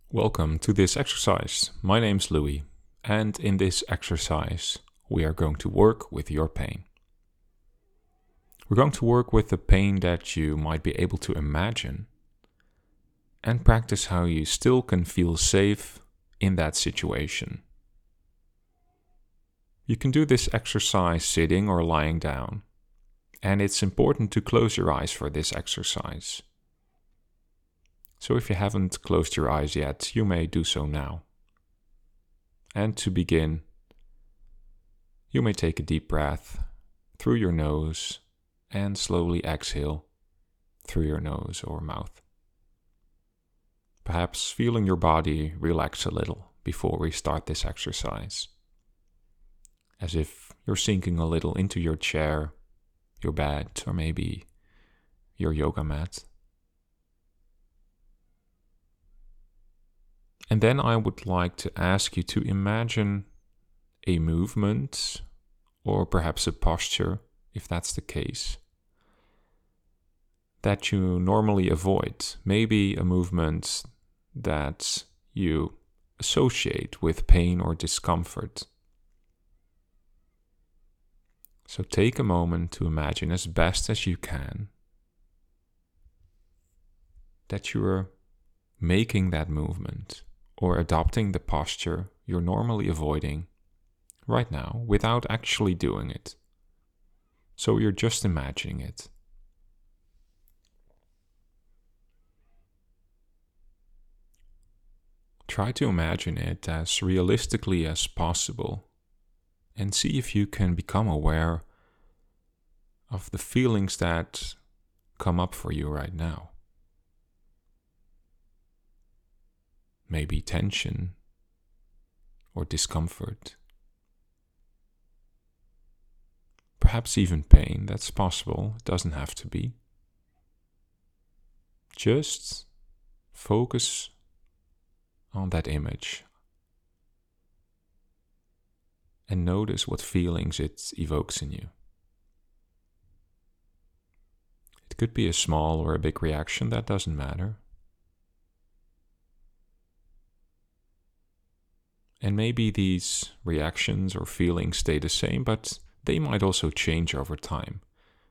Welcome to this exercise. My name's Louis, and in this exercise, we are going to work with your pain. We're going to work with the pain that you might be able to imagine and practice how you still can feel safe in that situation. You can do this exercise sitting or lying down, and it's important to close your eyes for this exercise. So if you haven't closed your eyes yet, you may do so now. And to begin, you may take a deep breath through your nose and slowly exhale through your nose or mouth. Perhaps feeling your body relax a little before we start this exercise. As if you're sinking a little into your chair, your bed, or maybe your yoga mat. And then I would like to ask you to imagine a movement or perhaps a posture, if that's the case, that you normally avoid. Maybe a movement that you associate with pain or discomfort. So take a moment to imagine as best as you can that you are making that movement or adopting the posture you're normally avoiding right now without actually doing it. So you're just imagining it. Try to imagine it as realistically as possible and see if you can become aware of the feelings that come up for you right now. Maybe tension or discomfort. Perhaps even pain, that's possible, it doesn't have to be. Just focus on that image and notice what feelings it evokes in you. It could be a small or a big reaction, that doesn't matter. And maybe these reactions or feelings stay the same, but they might also change over time.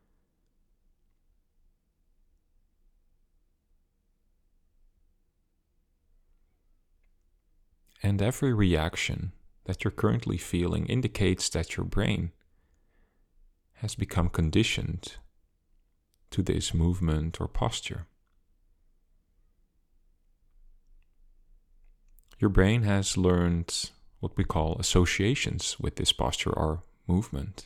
And every reaction that you're currently feeling indicates that your brain has become conditioned to this movement or posture. Your brain has learned what we call associations with this posture or movement.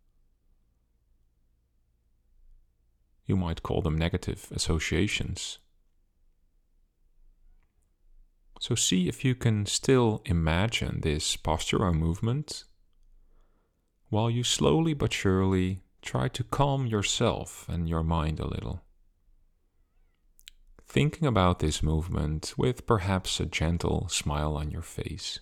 You might call them negative associations. So see if you can still imagine this posture or movement while you slowly but surely try to calm yourself and your mind a little. Thinking about this movement with perhaps a gentle smile on your face.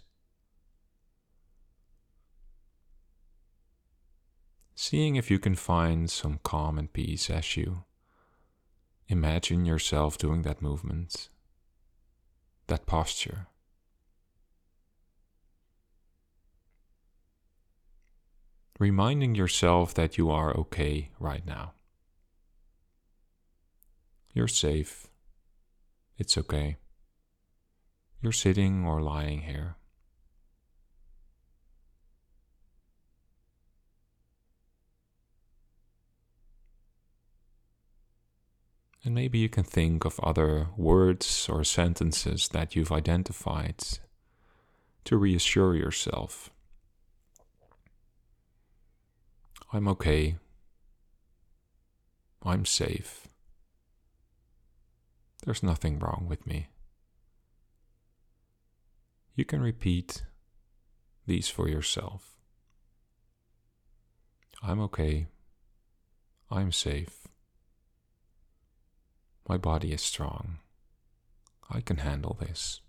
Seeing if you can find some calm and peace as you imagine yourself doing that movement, that posture. Reminding yourself that you are okay right now. You're safe. It's okay. You're sitting or lying here. And maybe you can think of other words or sentences that you've identified to reassure yourself. I'm okay. I'm safe. There's nothing wrong with me. You can repeat these for yourself. I'm okay. I'm safe. My body is strong. I can handle this.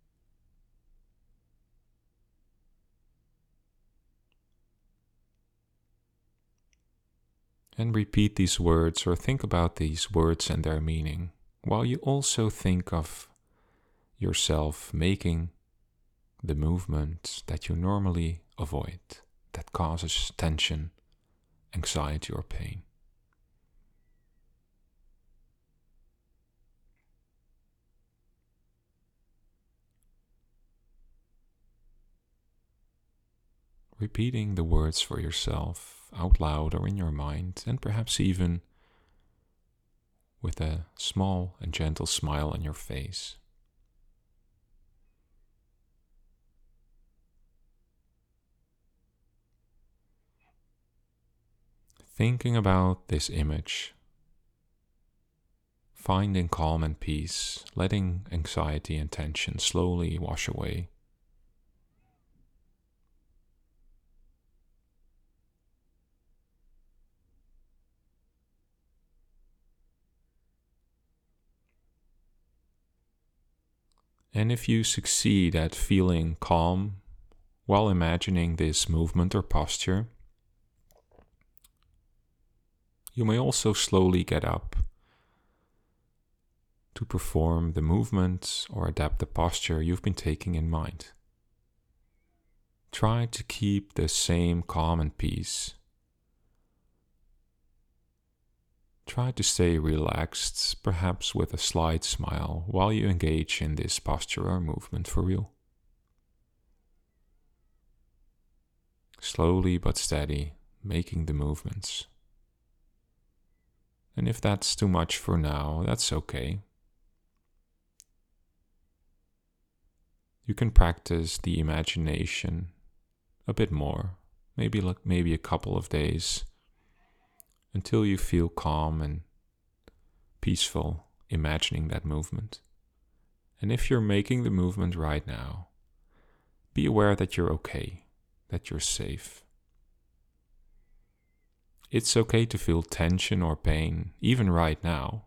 And repeat these words or think about these words and their meaning, while you also think of yourself making the movement that you normally avoid, that causes tension, anxiety, or pain. Repeating the words for yourself out loud or in your mind, and perhaps even with a small and gentle smile on your face. Thinking about this image, finding calm and peace, letting anxiety and tension slowly wash away. And if you succeed at feeling calm while imagining this movement or posture, you may also slowly get up to perform the movement or adapt the posture you've been taking in mind. Try to keep the same calm and peace. Try to stay relaxed, perhaps with a slight smile, while you engage in this posture or movement for real. Slowly but steady, making the movements. And if that's too much for now, that's okay. You can practice the imagination a bit more, maybe a couple of days, until you feel calm and peaceful imagining that movement. And if you're making the movement right now, be aware that you're okay, that you're safe. It's okay to feel tension or pain, even right now.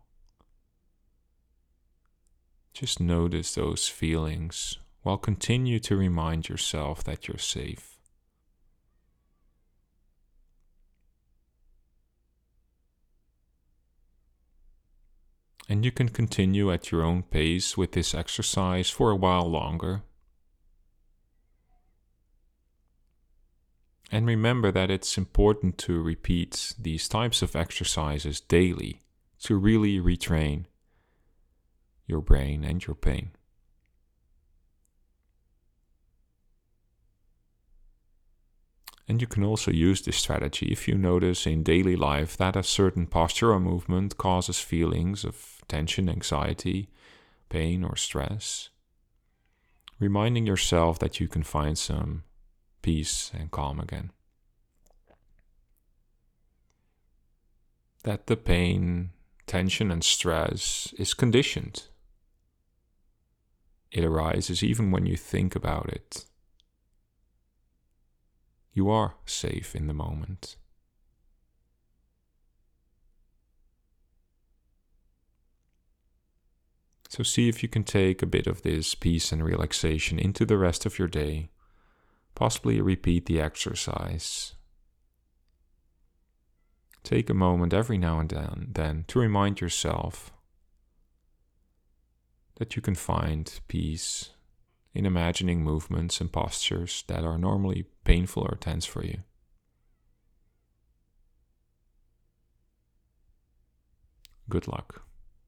Just notice those feelings while continue to remind yourself that you're safe. And you can continue at your own pace with this exercise for a while longer. And remember that it's important to repeat these types of exercises daily to really retrain your brain and your pain. And you can also use this strategy if you notice in daily life that a certain posture or movement causes feelings of tension, anxiety, pain, or stress. Reminding yourself that you can find some peace and calm again. That the pain, tension, and stress is conditioned. It arises even when you think about it. You are safe in the moment. So see if you can take a bit of this peace and relaxation into the rest of your day. Possibly repeat the exercise. Take a moment every now and then to remind yourself that you can find peace in imagining movements and postures that are normally painful or tense for you. Good luck.